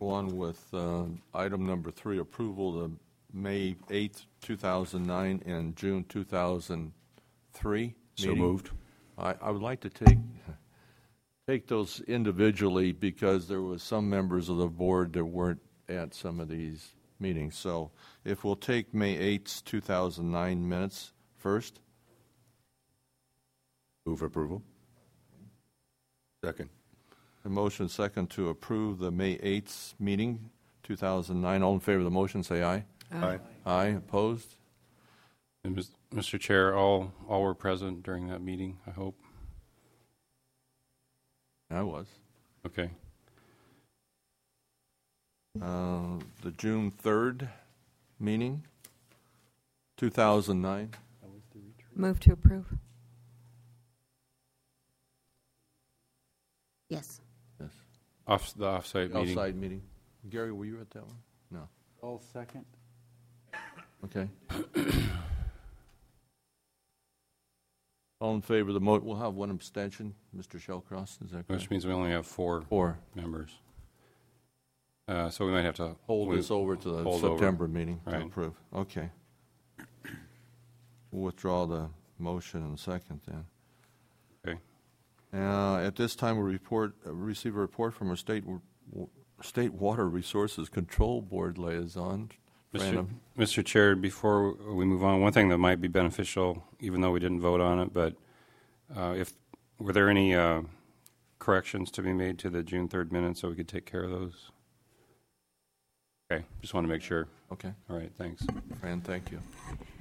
Go on with item number 3, approval of May 8th, 2009 and June 2003 So meeting. moved. I would like to take those individually because there was some members of the board that weren't at some of these meetings. So if we'll take May 8th, 2009 minutes first. Move approval. Second. A motion second to approve the May 8th meeting, 2009. All in favor of the motion, say aye. Aye. Aye. Opposed? And Mr. Chair, all were present during that meeting, I hope. I was. Okay. The June 3rd meeting, 2009. Move to approve. Yes. Yes. The off-site meeting. Outside meeting. Gary, were you at that one? No. All second. Okay. All in favor of the motion? We'll have one abstention. Mr. Shellcross, is that Which correct? means we only have 4 Four. members. So we might have to Hold this over to the hold over. September meeting to Right. approve. Okay. We'll withdraw the motion in a second then. Okay. At this time, we receive a report from our State Water Resources Control Board liaison. Mr. Chair, before we move on, one thing that might be beneficial, even though we didn't vote on it, but were there any corrections to be made to the June 3rd minutes so we could take care of those? Okay, just want to make sure. Okay, All right, thanks. Fran, thank you.